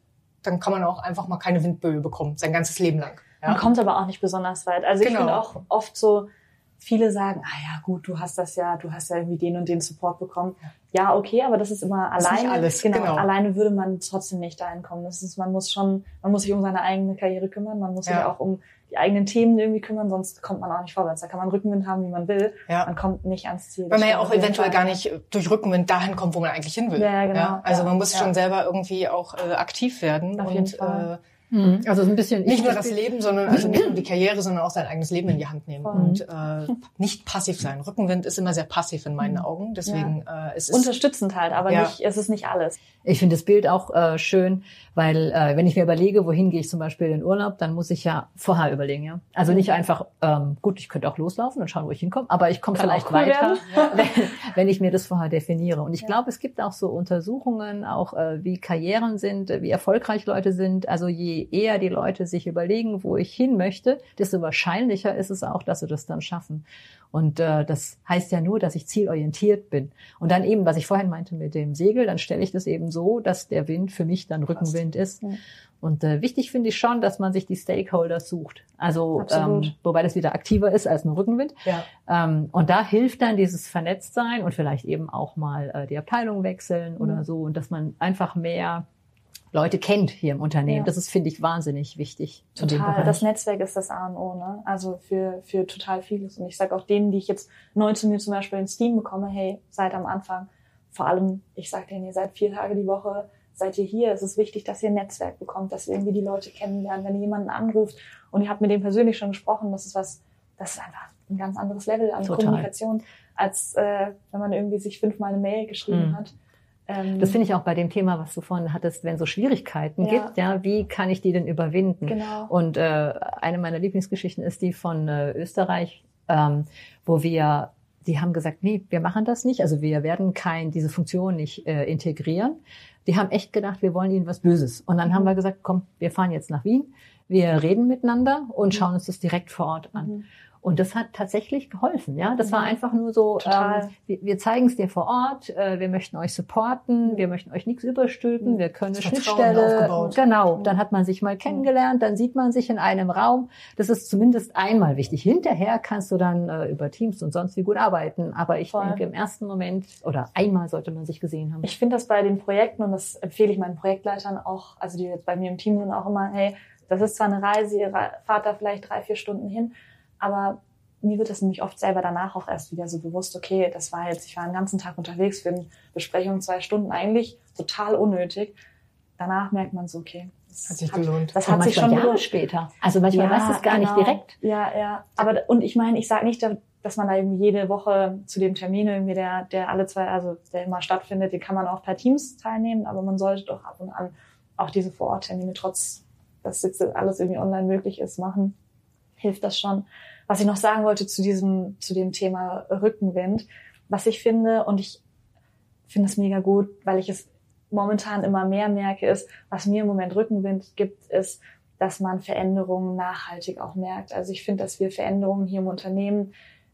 dann kann man auch einfach mal keine Windböe bekommen, sein ganzes Leben lang. Ja? Man kommt aber auch nicht besonders weit. Also ich Genau. finde auch oft so, viele sagen, ah ja gut, du hast das ja, du hast ja irgendwie den und den Support bekommen. Ja, okay, aber das ist immer Das ist alleine. nicht alles, genau, genau. Alleine würde man trotzdem nicht dahin kommen. Das ist, man muss schon, man muss sich um seine eigene Karriere kümmern, man muss sich Ja. auch um die eigenen Themen irgendwie kümmern, sonst kommt man auch nicht vorwärts. Da kann man Rückenwind haben, wie man will. Ja. Man kommt nicht ans Ziel. Weil man ja Das auch stimmt auf jeden eventuell Fall. gar nicht durch Rückenwind dahin kommt, wo man eigentlich hin will. Ja, genau. Also Ja. man muss Ja. schon selber irgendwie auch äh, aktiv werden. Auf und jeden Fall. Äh, Mhm. Also so ein bisschen nicht ich- nur das Leben, sondern also nicht nur die Karriere, sondern auch sein eigenes Leben in die Hand nehmen. Voll. Und äh, nicht passiv sein. Rückenwind ist immer sehr passiv in meinen Augen. Deswegen äh, es ist Unterstützend halt, aber Ja. nicht, es ist nicht alles. Ich finde das Bild auch äh, schön, weil äh, wenn ich mir überlege, wohin gehe ich zum Beispiel in Urlaub, dann muss ich ja vorher überlegen, ja. Also nicht einfach, ähm, gut, ich könnte auch loslaufen und schauen, wo ich hinkomme, aber ich komme Kann vielleicht auch cool weiter, werden. wenn, wenn ich mir das vorher definiere. Und ich Ja. glaube, es gibt auch so Untersuchungen, auch äh, wie Karrieren sind, äh, wie erfolgreich Leute sind. Also je eher die Leute sich überlegen, wo ich hin möchte, desto wahrscheinlicher ist es auch, dass sie das dann schaffen. Und äh, das heißt ja nur, dass ich zielorientiert bin. Und dann eben, was ich vorhin meinte mit dem Segel, dann stelle ich das eben so, dass der Wind für mich dann Rückenwind ist. Ja. Und äh, wichtig finde ich schon, dass man sich die Stakeholders sucht. Also Absolut. ähm, wobei das wieder aktiver ist als nur Rückenwind. ja. Ähm, und da hilft dann dieses Vernetztsein und vielleicht eben auch mal äh, die Abteilung wechseln Mhm. oder so. Und dass man einfach mehr Leute kennt hier im Unternehmen. Ja. Das ist, finde ich, wahnsinnig wichtig. in dem Total. Bereich. Das Netzwerk ist das A und O, ne? Also für, für total vieles. Und ich sage auch denen, die ich jetzt neu zu mir zum Beispiel ins Team bekomme, hey, seid am Anfang. Vor allem, ich sage denen, ihr seid vier Tage die Woche, seid ihr hier. Es ist wichtig, dass ihr ein Netzwerk bekommt, dass ihr irgendwie die Leute kennenlernt, wenn ihr jemanden anruft. Und ihr habt mit dem persönlich schon gesprochen, das ist was, das ist einfach ein ganz anderes Level an Total. Kommunikation, als äh, wenn man irgendwie sich fünfmal eine Mail geschrieben Mhm. hat. Ähm, Das finde ich auch bei dem Thema, was du vorhin hattest, wenn es so Schwierigkeiten Ja. gibt, ja, wie kann ich die denn überwinden? Genau. Und äh, eine meiner Lieblingsgeschichten ist die von äh, Österreich, ähm, wo wir, die haben gesagt, nee, wir machen das nicht, also wir werden kein diese Funktion nicht äh, integrieren. Die haben echt gedacht, wir wollen ihnen was Böses. Und dann Mhm. haben wir gesagt, komm, wir fahren jetzt nach Wien, wir reden miteinander und Mhm. schauen uns das direkt vor Ort an. Mhm. Und das hat tatsächlich geholfen, ja. Das Mhm. war einfach nur so, Total. ähm, wir, wir zeigen es dir vor Ort, äh, wir möchten euch supporten, Mhm. wir möchten euch nichts überstülpen, Mhm. wir können eine Das Vertrauen Schnittstelle, aufgebaut. genau, Mhm. dann hat man sich mal kennengelernt, dann sieht man sich in einem Raum. Das ist zumindest einmal wichtig. Hinterher kannst du dann äh, über Teams und sonst wie gut arbeiten, aber ich Voll. denke, im ersten Moment oder einmal sollte man sich gesehen haben. Ich finde das bei den Projekten, und das empfehle ich meinen Projektleitern auch, also die jetzt bei mir im Team sind, auch immer, hey, das ist zwar eine Reise, ihr fahrt da vielleicht drei, vier Stunden hin, aber mir wird das nämlich oft selber danach auch erst wieder so bewusst, okay, das war jetzt, ich war den ganzen Tag unterwegs für eine Besprechung, zwei Stunden, eigentlich total unnötig. Danach merkt man so, okay, das Hat sich gelohnt. Das Und hat sich manchmal schon Jahre gelohnt. später. Also manchmal weißt du es gar nicht genau. direkt. Ja, ja. Aber und ich meine, ich sage nicht, dass man da irgendwie jede Woche zu dem Termin irgendwie, der, der alle zwei, also der immer stattfindet, den kann man auch per Teams teilnehmen, aber man sollte doch ab und an auch diese Vororttermine, trotz dass jetzt alles irgendwie online möglich ist, machen. Hilft das schon. Was ich noch sagen wollte zu diesem, zu dem Thema Rückenwind, was ich finde, und ich finde es mega gut, weil ich es momentan immer mehr merke, ist, was mir im Moment Rückenwind gibt, ist, dass man Veränderungen nachhaltig auch merkt. Also ich finde, dass wir Veränderungen hier im Unternehmen,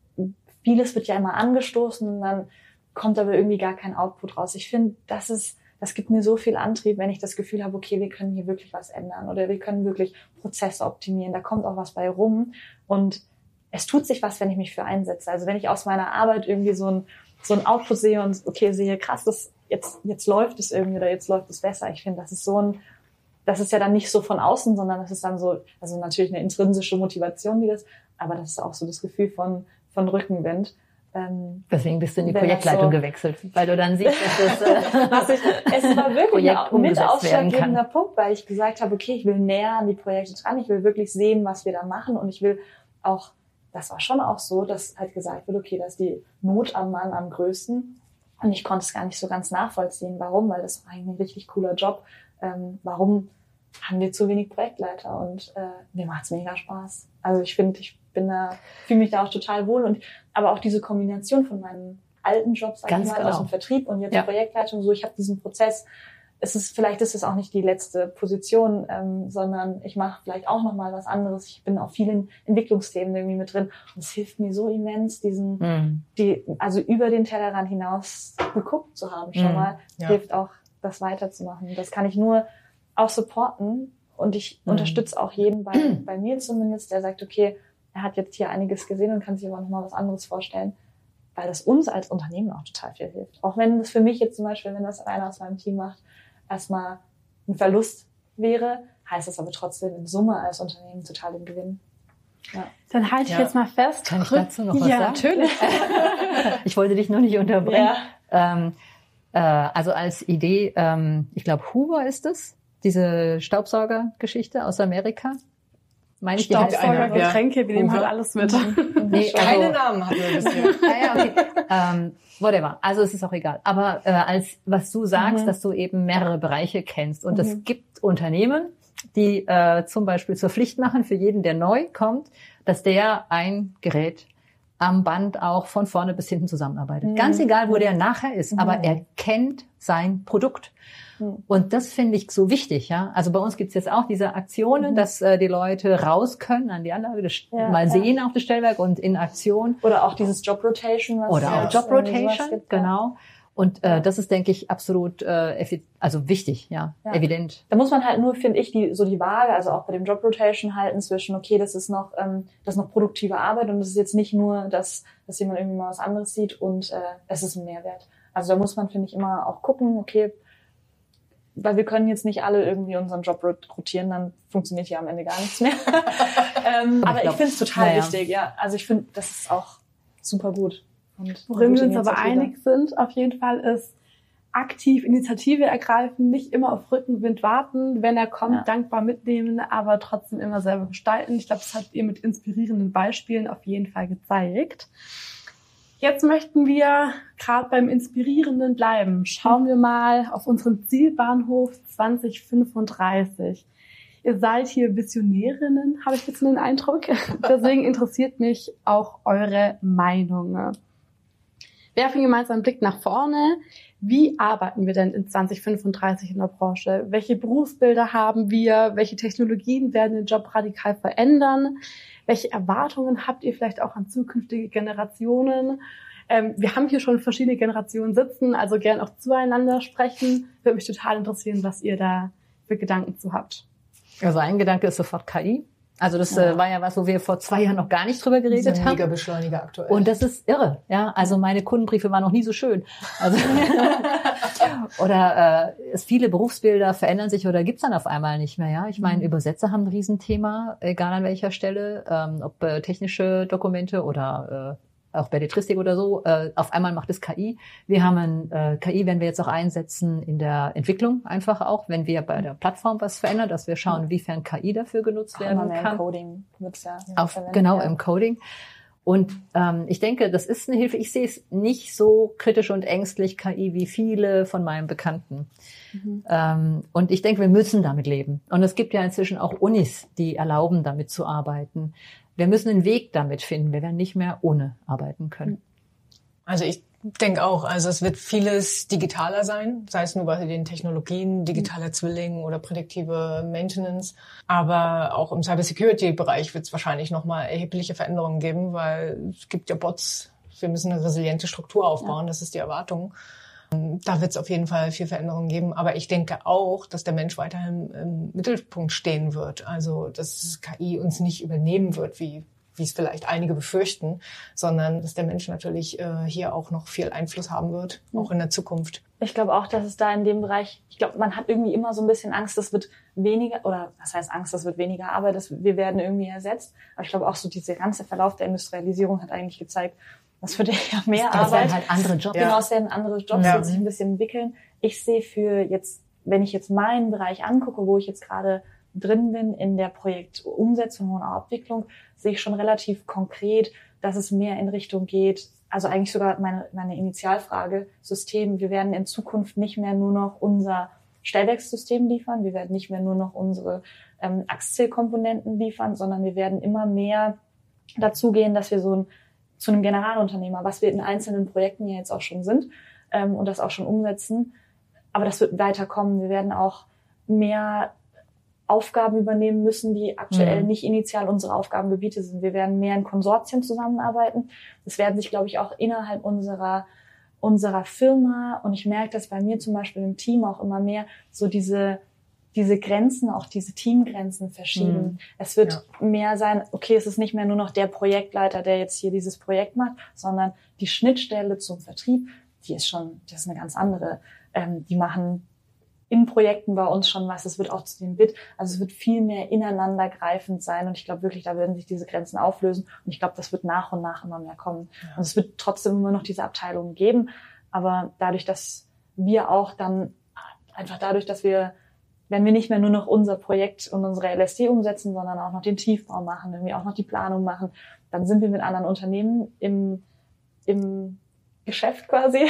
vieles wird ja immer angestoßen und dann kommt aber irgendwie gar kein Output raus. Ich finde, das ist, das gibt mir so viel Antrieb, wenn ich das Gefühl habe, okay, wir können hier wirklich was ändern oder wir können wirklich Prozesse optimieren. Da kommt auch was bei rum und es tut sich was, wenn ich mich für einsetze. Also wenn ich aus meiner Arbeit irgendwie so ein, so ein Output sehe und okay, sehe, krass, das, jetzt, jetzt läuft es irgendwie oder jetzt läuft es besser. Ich finde, das ist so ein, das ist ja dann nicht so von außen, sondern das ist dann so, also natürlich eine intrinsische Motivation, wie das, aber das ist auch so das Gefühl von, von Rückenwind. Ähm, Deswegen bist du in die wenn das Projektleitung so- gewechselt, weil du dann siehst, dass das äh, Was ich, es war wirklich Projekt ein mit umgesetzt werden ausschlaggebender kann. Punkt, weil ich gesagt habe, okay, ich will näher an die Projekte dran, ich will wirklich sehen, was wir da machen und ich will auch, das war schon auch so, dass halt gesagt wird, okay, da ist die Not am Mann am größten und ich konnte es gar nicht so ganz nachvollziehen. Warum? Weil das war eigentlich ein richtig cooler Job. Ähm, warum haben wir zu wenig Projektleiter? Und äh, mir macht's mega Spaß. Also ich finde, ich bin da, fühle mich da auch total wohl und aber auch diese Kombination von meinem alten Job, sag Ganz ich mal, genau. aus dem Vertrieb und jetzt Ja. Projektleitung, so ich habe diesen Prozess. Es ist vielleicht ist es auch nicht die letzte Position, ähm, sondern ich mache vielleicht auch noch mal was anderes. Ich bin auf vielen Entwicklungsthemen irgendwie mit drin und es hilft mir so immens, diesen, mm, die also über den Tellerrand hinaus geguckt zu haben schon Mhm. mal, Ja. hilft auch, das weiterzumachen. Das kann ich nur auch supporten. Und ich mhm. unterstütze auch jeden bei, bei mir zumindest, der sagt, okay, er hat jetzt hier einiges gesehen und kann sich aber nochmal was anderes vorstellen, weil das uns als Unternehmen auch total viel hilft. Auch wenn das für mich jetzt zum Beispiel, wenn das einer aus meinem Team macht, erstmal ein Verlust wäre, heißt das aber trotzdem in Summe als Unternehmen total den Gewinn. Ja. Dann halte ich ja. jetzt mal fest. Kann ich dazu noch was ja, sagen? Natürlich. Ich wollte dich nur nicht unterbrechen. Ja. Ähm, äh, also als Idee, ähm, ich glaube Hoover ist es, diese Staubsaugergeschichte aus Amerika. Meine ich, Staubsauger, Getränke, wir nehmen Hoover. halt alles mit. Nee, Keine also, Namen hatten wir bisher. ah, ja, okay. ähm, whatever. Also es ist auch egal. Aber äh, als was du sagst, Mhm. dass du eben mehrere Bereiche kennst. Und Mhm. es gibt Unternehmen, die äh, zum Beispiel zur Pflicht machen für jeden, der neu kommt, dass der ein Gerät am Band auch von vorne bis hinten zusammenarbeitet. Mhm. Ganz egal, wo der nachher ist, Mhm. aber er kennt sein Produkt. Mhm. Und das finde ich so wichtig, ja. Also bei uns gibt's jetzt auch diese Aktionen, Mhm. dass äh, die Leute raus können an die Anlage, das Ja, mal ja. sehen auf das Stellwerk und in Aktion. Oder auch dieses Job Rotation. Was Oder auch es Job irgendwie sowas Rotation, gibt, ja. genau. Und äh, das ist, denke ich, absolut äh, effi- also wichtig, ja, Ja. evident. Da muss man halt nur, finde ich, die so die Waage, also auch bei dem Job Rotation halten zwischen, okay, das ist noch ähm, das ist noch produktive Arbeit und das ist jetzt nicht nur, dass dass jemand irgendwie mal was anderes sieht und äh, es ist ein Mehrwert. Also da muss man, finde ich, immer auch gucken, okay, weil wir können jetzt nicht alle irgendwie unseren Job rotieren, dann funktioniert hier am Ende gar nichts mehr. ähm, aber ich, glaub, ich finde es total naja. wichtig, ja. Also ich finde, das ist auch super gut. Und Worin wir eine uns gute aber Initiative. einig sind, auf jeden Fall ist, aktiv Initiative ergreifen, nicht immer auf Rückenwind warten, wenn er kommt, Ja. dankbar mitnehmen, aber trotzdem immer selber gestalten. Ich glaube, das habt ihr mit inspirierenden Beispielen auf jeden Fall gezeigt. Jetzt möchten wir gerade beim Inspirierenden bleiben. Schauen wir mal auf unseren Zielbahnhof zwanzig fünfunddreißig. Ihr seid hier Visionärinnen, habe ich jetzt den Eindruck. Deswegen interessiert mich auch eure Meinung. Werfen wir gemeinsam einen Blick nach vorne. Wie arbeiten wir denn in zwanzig fünfunddreißig in der Branche? Welche Berufsbilder haben wir? Welche Technologien werden den Job radikal verändern? Welche Erwartungen habt ihr vielleicht auch an zukünftige Generationen? Ähm, wir haben hier schon verschiedene Generationen sitzen, also gern auch zueinander sprechen. Würde mich total interessieren, was ihr da für Gedanken zu habt. Also ein Gedanke ist sofort K I. Also das ja. äh, war ja was, wo wir vor zwei Jahren noch gar nicht drüber geredet das ist ein haben. Mega-Beschleuniger aktuell. Und das ist irre, ja. Also meine Kundenbriefe waren noch nie so schön. Also oder äh, es, viele Berufsbilder verändern sich oder gibt's dann auf einmal nicht mehr, ja. Ich meine, mhm. Übersetzer haben ein Riesenthema, egal an welcher Stelle, ähm, ob äh, technische Dokumente oder äh, auch Belletristik oder so, äh, auf einmal macht es K I. Wir haben ein, äh, K I, werden wir jetzt auch einsetzen in der Entwicklung, einfach auch, wenn wir bei der Plattform was verändern, dass wir schauen, inwiefern K I dafür genutzt Auch werden immer mehr kann. Im Coding wird's ja Auf, verwendet, genau, ja. im Coding. Und ähm, ich denke, das ist eine Hilfe. Ich sehe es nicht so kritisch und ängstlich, K I, wie viele von meinen Bekannten. Mhm. Ähm, und ich denke, wir müssen damit leben. Und es gibt ja inzwischen auch Unis, die erlauben, damit zu arbeiten. Wir müssen einen Weg damit finden. Wir werden nicht mehr ohne arbeiten können. Also ich denke auch, also es wird vieles digitaler sein, sei es nur bei den Technologien, digitaler Zwilling oder prädiktive Maintenance. Aber auch im Cybersecurity-Bereich wird es wahrscheinlich nochmal erhebliche Veränderungen geben, weil es gibt ja Bots. Wir müssen eine resiliente Struktur aufbauen, ja. Das ist die Erwartung. Da wird es auf jeden Fall viel Veränderungen geben. Aber ich denke auch, dass der Mensch weiterhin im Mittelpunkt stehen wird. Also, dass K I uns nicht übernehmen wird, wie wie es vielleicht einige befürchten, sondern dass der Mensch natürlich äh, hier auch noch viel Einfluss haben wird, auch in der Zukunft. Ich glaube auch, dass es da in dem Bereich, ich glaube, man hat irgendwie immer so ein bisschen Angst, das wird weniger, oder was heißt Angst, das wird weniger Arbeit, das, wir werden irgendwie ersetzt. Aber ich glaube auch so, dieser ganze Verlauf der Industrialisierung hat eigentlich gezeigt, das wird ja mehr das Arbeit. Das halt andere Jobs. Genau, es werden andere Jobs, ja. die sich ein bisschen entwickeln. Ich sehe für jetzt, wenn ich jetzt meinen Bereich angucke, wo ich jetzt gerade drin bin in der Projektumsetzung und Abwicklung, sehe ich schon relativ konkret, dass es mehr in Richtung geht, also eigentlich sogar meine, meine Initialfrage, System, wir werden in Zukunft nicht mehr nur noch unser Stellwerkssystem liefern, wir werden nicht mehr nur noch unsere ähm, Achszählkomponenten liefern, sondern wir werden immer mehr dazu gehen, dass wir so ein, zu einem Generalunternehmer, was wir in einzelnen Projekten ja jetzt auch schon sind ähm, und das auch schon umsetzen, aber das wird weiterkommen. Wir werden auch mehr Aufgaben übernehmen müssen, die aktuell mhm. nicht initial unsere Aufgabengebiete sind. Wir werden mehr in Konsortien zusammenarbeiten. Das werden sich, glaube ich, auch innerhalb unserer unserer Firma, und ich merke das bei mir zum Beispiel im Team auch immer mehr, so diese diese Grenzen, auch diese Teamgrenzen verschieben. Mhm. Es wird ja. mehr sein, okay, es ist nicht mehr nur noch der Projektleiter, der jetzt hier dieses Projekt macht, sondern die Schnittstelle zum Vertrieb, die ist schon, das ist eine ganz andere. Ähm, die machen in Projekten bei uns schon was, es wird auch zu den Bit, also es wird viel mehr ineinandergreifend sein und ich glaube wirklich, da werden sich diese Grenzen auflösen und ich glaube, das wird nach und nach immer mehr kommen. Ja. Und es wird trotzdem immer noch diese Abteilungen geben, aber dadurch, dass wir auch dann, einfach dadurch, dass wir, wenn wir nicht mehr nur noch unser Projekt und unsere L S D umsetzen, sondern auch noch den Tiefbau machen, irgendwie auch noch die Planung machen, dann sind wir mit anderen Unternehmen im, im Geschäft quasi.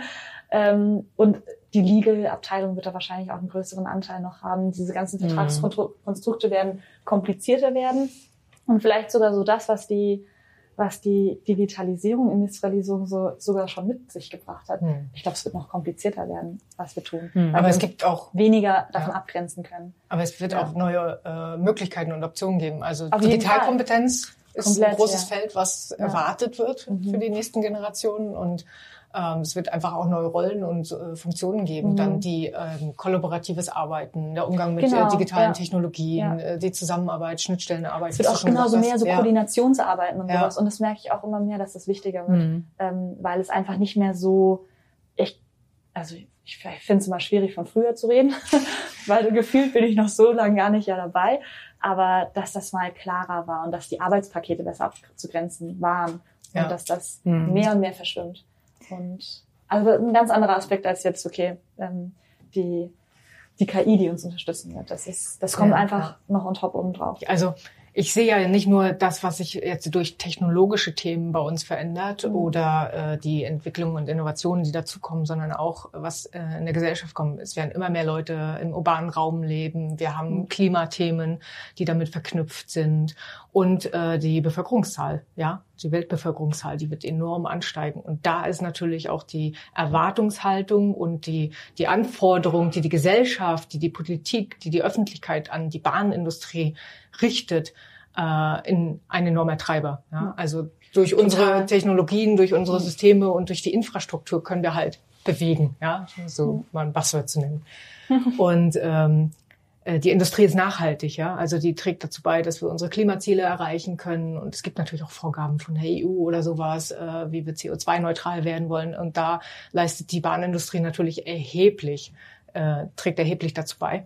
Und die Legal-Abteilung wird da wahrscheinlich auch einen größeren Anteil noch haben. Diese ganzen Vertragskonstrukte werden komplizierter werden. Und vielleicht sogar so das, was die, was die Digitalisierung, Industrialisierung so, sogar schon mit sich gebracht hat. Mhm. Ich glaube, es wird noch komplizierter werden, was wir tun. Mhm. Aber es gibt auch weniger davon ja. abgrenzen können. Aber es wird ja. auch neue äh, Möglichkeiten und Optionen geben. Also auf Digitalkompetenz ist Komplett, ein großes ja. Feld, was ja. erwartet wird mhm. für die nächsten Generationen und Ähm, es wird einfach auch neue Rollen und äh, Funktionen geben, mhm. dann die ähm, kollaboratives Arbeiten, der Umgang mit genau, äh, digitalen ja. Technologien, ja. äh, die Zusammenarbeit, Schnittstellenarbeit. Es wird auch genauso mehr so ja. Koordinationsarbeiten und ja. sowas. Und das merke ich auch immer mehr, dass das wichtiger wird, mhm. ähm, weil es einfach nicht mehr so, ich, also ich finde es immer schwierig, von früher zu reden, weil gefühlt bin ich noch so lange gar nicht ja dabei, aber dass das mal klarer war und dass die Arbeitspakete besser abzugrenzen waren ja. und dass das mhm. mehr und mehr verschwimmt. Und also ein ganz anderer Aspekt als jetzt, okay, ähm, die die K I, die uns unterstützen wird. Das ist, das kommt ja, einfach ja. noch on top oben drauf. Also ich sehe ja nicht nur das, was sich jetzt durch technologische Themen bei uns verändert mhm. oder äh, die Entwicklungen und Innovationen, die dazukommen, sondern auch, was äh, in der Gesellschaft kommt. Es werden immer mehr Leute im urbanen Raum leben. Wir haben mhm. Klimathemen, die damit verknüpft sind. Und äh, die Bevölkerungszahl, ja, die Weltbevölkerungszahl, die wird enorm ansteigen. Und da ist natürlich auch die Erwartungshaltung und die die Anforderung, die die Gesellschaft, die die Politik, die die Öffentlichkeit an die Bahnindustrie richtet, äh, in ein enormer Treiber. Ja? Also durch unsere Technologien, durch unsere Systeme und durch die Infrastruktur können wir halt bewegen, ja, so mal ein Buzzword zu nennen. Und ähm, die Industrie ist nachhaltig, ja, also die trägt dazu bei, dass wir unsere Klimaziele erreichen können und es gibt natürlich auch Vorgaben von der E U oder sowas, äh, wie wir C O zwei neutral werden wollen und da leistet die Bahnindustrie natürlich erheblich, äh, trägt erheblich dazu bei.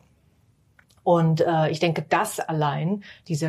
Und äh, ich denke, das allein, dieser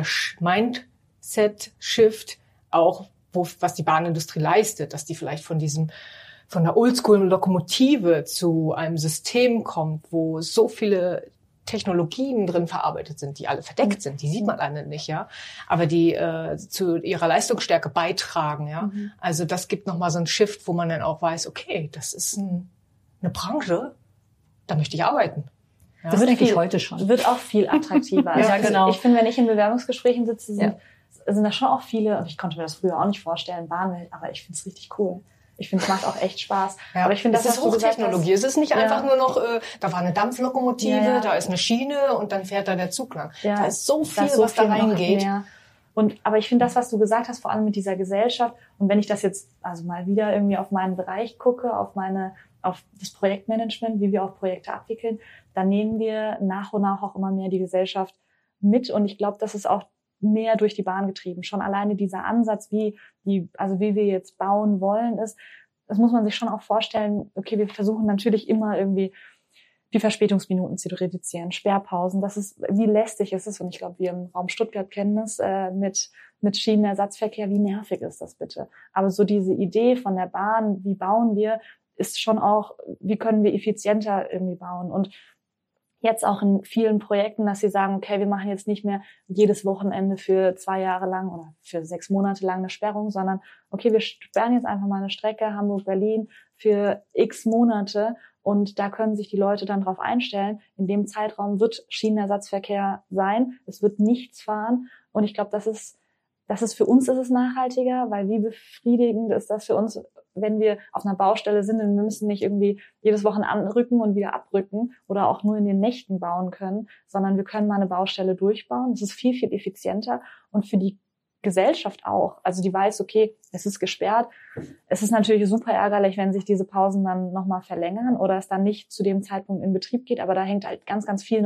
Mindset-Shift, auch wo, was die Bahnindustrie leistet, dass die vielleicht von diesem von der Oldschool-Lokomotive zu einem System kommt, wo so viele Technologien drin verarbeitet sind, die alle verdeckt sind, die sieht man alle nicht, ja, aber die äh, zu ihrer Leistungsstärke beitragen, ja. Mhm. Also das gibt nochmal so einen Shift, wo man dann auch weiß, okay, das ist ein, eine Branche, da möchte ich arbeiten. Ja, das denke ich heute schon. Wird auch viel attraktiver. Also ja, genau. Ich finde, wenn ich in Bewerbungsgesprächen sitze, sind, ja. sind da schon auch viele, und ich konnte mir das früher auch nicht vorstellen, Bahnwelt, aber ich finde es richtig cool. Ich finde, es macht auch echt Spaß. Ja. Aber ich finde, das ist Hochtechnologie. Es ist nicht ja. einfach nur noch, äh, da war eine Dampflokomotive, ja, ja. da ist eine Schiene und dann fährt da der Zug lang. Ja. Da ist so viel, ist so was viel da reingeht. Und, aber ich finde das, was du gesagt hast, vor allem mit dieser Gesellschaft, und wenn ich das jetzt also mal wieder irgendwie auf meinen Bereich gucke, auf meine, auf das Projektmanagement, wie wir auch Projekte abwickeln, dann nehmen wir nach und nach auch immer mehr die Gesellschaft mit. Und ich glaube, das ist auch mehr durch die Bahn getrieben. Schon alleine dieser Ansatz, wie die, also wie wir jetzt bauen wollen, ist, das muss man sich schon auch vorstellen, okay, wir versuchen natürlich immer irgendwie die Verspätungsminuten zu reduzieren, Sperrpausen, das ist, wie lästig ist es, und ich glaube, wir im Raum Stuttgart kennen es, äh, mit, mit Schienenersatzverkehr, wie nervig ist das bitte? Aber so diese Idee von der Bahn, wie bauen wir, ist schon auch, wie können wir effizienter irgendwie bauen? Und jetzt auch in vielen Projekten, dass sie sagen, okay, wir machen jetzt nicht mehr jedes Wochenende für zwei Jahre lang oder für sechs Monate lang eine Sperrung, sondern okay, wir sperren jetzt einfach mal eine Strecke Hamburg-Berlin für x Monate und da können sich die Leute dann drauf einstellen. In dem Zeitraum wird Schienenersatzverkehr sein, es wird nichts fahren und ich glaube, das ist, das ist für uns ist es nachhaltiger, weil wie befriedigend ist das für uns, wenn wir auf einer Baustelle sind und wir müssen nicht irgendwie jedes Wochenende anrücken und wieder abrücken oder auch nur in den Nächten bauen können, sondern wir können mal eine Baustelle durchbauen. Das ist viel, viel effizienter und für die Gesellschaft auch. Also die weiß, okay, es ist gesperrt. Es ist natürlich super ärgerlich, wenn sich diese Pausen dann nochmal verlängern oder es dann nicht zu dem Zeitpunkt in Betrieb geht, aber da hängt halt ganz, ganz viel noch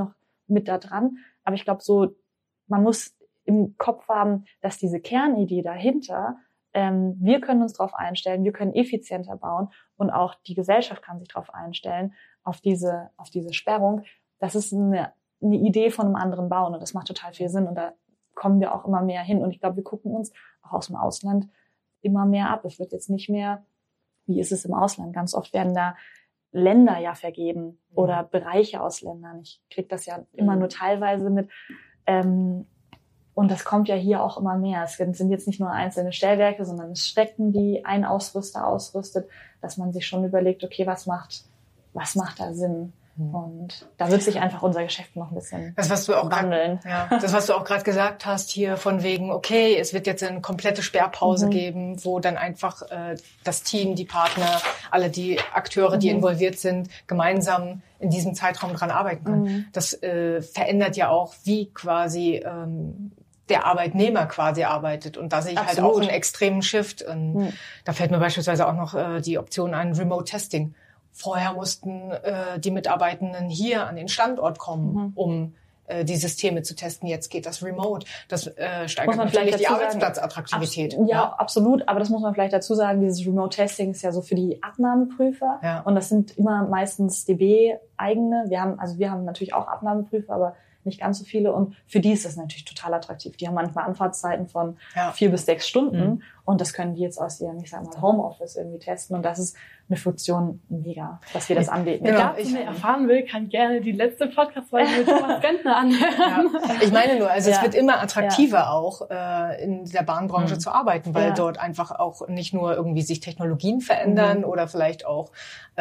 mit da dran. Aber ich glaube so, man muss im Kopf haben, dass diese Kernidee dahinter, ähm, wir können uns darauf einstellen, wir können effizienter bauen und auch die Gesellschaft kann sich darauf einstellen, auf diese, auf diese Sperrung. Das ist eine, eine Idee von einem anderen Bauen und das macht total viel Sinn und da kommen wir auch immer mehr hin. Und ich glaube, wir gucken uns auch aus dem Ausland immer mehr ab. Es wird jetzt nicht mehr, wie ist es im Ausland? Ganz oft werden da Länder ja vergeben oder Bereiche aus Ländern. Ich kriege das ja immer nur teilweise mit. Ähm, und das kommt ja hier auch immer mehr. Es sind jetzt nicht nur einzelne Stellwerke, sondern es Strecken, die ein Ausrüster ausrüstet, dass man sich schon überlegt, okay, was macht, was macht da Sinn? Und da wird sich einfach unser Geschäft noch ein bisschen das, was du auch wandeln. Grad, ja, das, was du auch gerade gesagt hast hier von wegen, okay, es wird jetzt eine komplette Sperrpause mhm. geben, wo dann einfach äh, das Team, die Partner, alle die Akteure, die mhm. involviert sind, gemeinsam in diesem Zeitraum dran arbeiten können. Mhm. Das äh, verändert ja auch, wie quasi ähm, der Arbeitnehmer quasi arbeitet. Und da sehe ich Absolut. halt auch einen extremen Shift. Und mhm. da fällt mir beispielsweise auch noch äh, die Option ein, Remote Testing. Vorher mussten äh, die Mitarbeitenden hier an den Standort kommen, mhm. um äh, die Systeme zu testen. Jetzt geht das remote. Das äh, steigert natürlich die Arbeitsplatzattraktivität. Abs- ja, ja, absolut. Aber das muss man vielleicht dazu sagen, dieses Remote-Testing ist ja so für die Abnahmeprüfer. Ja. Und das sind immer meistens D B-eigene. Wir haben, also wir haben natürlich auch Abnahmeprüfer, aber nicht ganz so viele. Und für die ist das natürlich total attraktiv. Die haben manchmal Anfahrtszeiten von ja. vier bis sechs Stunden. Mhm. Und das können die jetzt aus ihrem, ich sag mal, Homeoffice irgendwie testen. Und das ist eine Funktion mega, dass wir das anbieten. Wer genau. dazu mehr erfahren will, kann gerne die letzte Podcast-Folge mit Thomas Gentner anhören. Ja. Ich meine nur, also ja. es wird immer attraktiver ja. auch, äh, in der Bahnbranche mhm. zu arbeiten, weil ja. dort einfach auch nicht nur irgendwie sich Technologien verändern mhm. oder vielleicht auch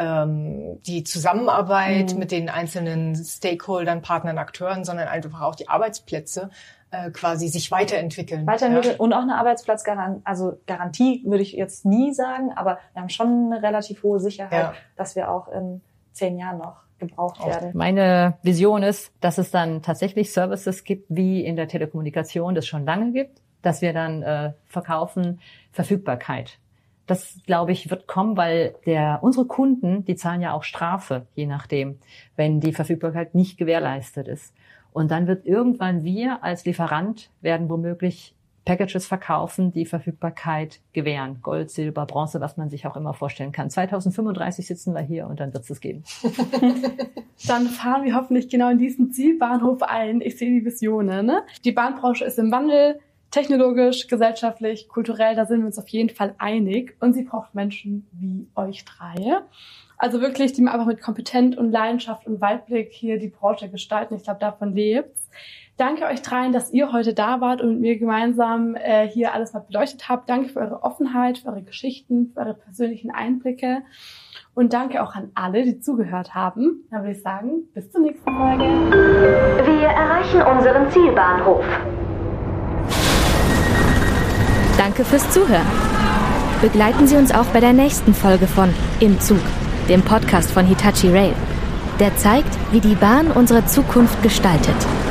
ähm, die Zusammenarbeit mhm. mit den einzelnen Stakeholdern, Partnern, Akteuren, sondern einfach auch die Arbeitsplätze äh, quasi sich weiterentwickeln. Weiterentwickeln ja. und auch eine Arbeitsplatzgarantie, also Garantie würde ich jetzt nie sagen, aber wir haben schon eine relativ hohe Sicherheit, ja. dass wir auch in zehn Jahren noch gebraucht werden. Meine Vision ist, dass es dann tatsächlich Services gibt, wie in der Telekommunikation das schon lange gibt, dass wir dann äh, verkaufen Verfügbarkeit. Das, glaube ich, wird kommen, weil der unsere Kunden, die zahlen ja auch Strafe, je nachdem, wenn die Verfügbarkeit nicht gewährleistet ist. Und dann wird irgendwann wir als Lieferant werden womöglich Packages verkaufen, die Verfügbarkeit gewähren. Gold, Silber, Bronze, was man sich auch immer vorstellen kann. zwanzig fünfunddreißig sitzen wir hier und dann wird es geben. Dann fahren wir hoffentlich genau in diesen Zielbahnhof ein. Ich sehe die Visionen. Ne? Die Bahnbranche ist im Wandel, technologisch, gesellschaftlich, kulturell, da sind wir uns auf jeden Fall einig. Und sie braucht Menschen wie euch drei. Also wirklich, die einfach mit Kompetenz und Leidenschaft und Weitblick hier die Branche gestalten. Ich glaube, davon lebt's. Danke euch dreien, dass ihr heute da wart und mit mir gemeinsam äh, hier alles mal beleuchtet habt. Danke für eure Offenheit, für eure Geschichten, für eure persönlichen Einblicke. Und danke auch an alle, die zugehört haben. Dann würde ich sagen, bis zur nächsten Folge. Wir erreichen unseren Zielbahnhof. Danke fürs Zuhören. Begleiten Sie uns auch bei der nächsten Folge von Im Zug, dem Podcast von Hitachi Rail, der zeigt, wie die Bahn unsere Zukunft gestaltet.